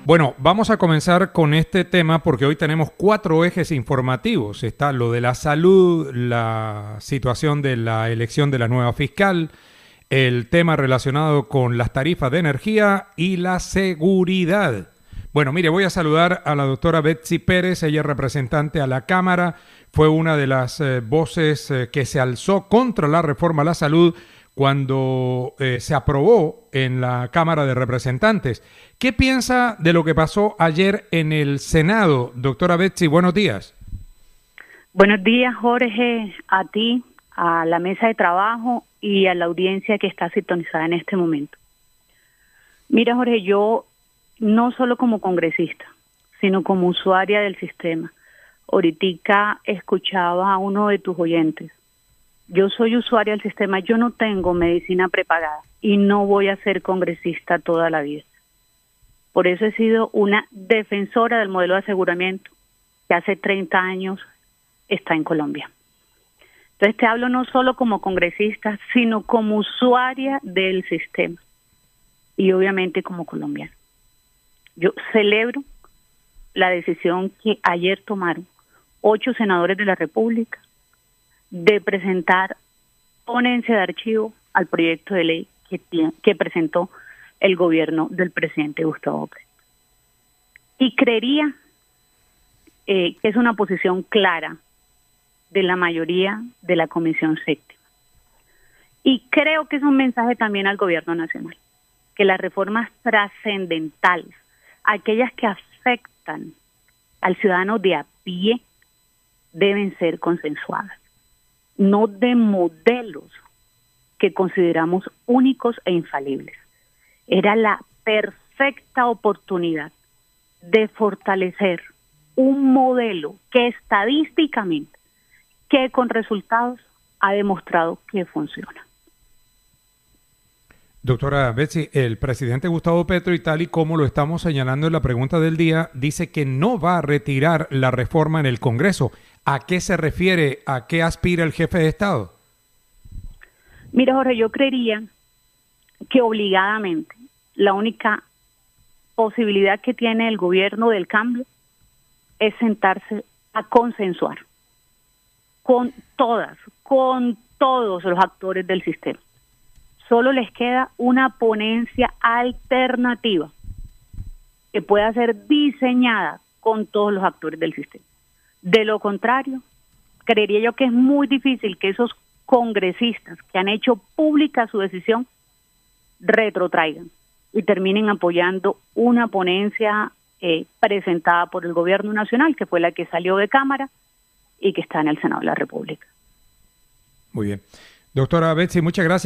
Bueno, vamos a comenzar con este tema porque hoy tenemos 4 ejes informativos. Está lo de la salud, la situación de la elección de la nueva fiscal, el tema relacionado con las tarifas de energía y la seguridad. Bueno, mire, voy a saludar a la doctora Betsy Pérez, ella es representante a la Cámara, fue una de las voces que se alzó contra la reforma a la salud cuando se aprobó en la Cámara de Representantes. ¿Qué piensa de lo que pasó ayer en el Senado? Doctora Betsy, buenos días. Buenos días, Jorge, a ti, a la mesa de trabajo y a la audiencia que está sintonizada en este momento. Mira, Jorge, yo no solo como congresista, sino como usuaria del sistema. Ahorita escuchaba a uno de tus oyentes. Yo soy usuaria del sistema, yo no tengo medicina prepagada y no voy a ser congresista toda la vida. Por eso he sido una defensora del modelo de aseguramiento que hace 30 años está en Colombia. Entonces te hablo no solo como congresista, sino como usuaria del sistema y obviamente como colombiana. Yo celebro la decisión que ayer tomaron 8 senadores de la República de presentar ponencia de archivo al proyecto de ley que presentó el gobierno del presidente Gustavo Petro. Y creería que es una posición clara de la mayoría de la Comisión Séptima. Y creo que es un mensaje también al gobierno nacional, que las reformas trascendentales, aquellas que afectan al ciudadano de a pie, deben ser consensuadas, no de modelos que consideramos únicos e infalibles. Era la perfecta oportunidad de fortalecer un modelo que estadísticamente, que con resultados ha demostrado que funciona. Doctora Betsy, el presidente Gustavo Petro, y tal y como lo estamos señalando en la pregunta del día, dice que no va a retirar la reforma en el Congreso. ¿A qué se refiere? ¿A qué aspira el jefe de Estado? Mira, Jorge, yo creería que obligadamente la única posibilidad que tiene el gobierno del cambio es sentarse a consensuar con todos los actores del sistema. Solo les queda una ponencia alternativa que pueda ser diseñada con todos los actores del sistema. De lo contrario, creería yo que es muy difícil que esos congresistas que han hecho pública su decisión retrotraigan y terminen apoyando una ponencia presentada por el gobierno nacional, que fue la que salió de Cámara y que está en el Senado de la República. Muy bien. Doctora Betsy, muchas gracias.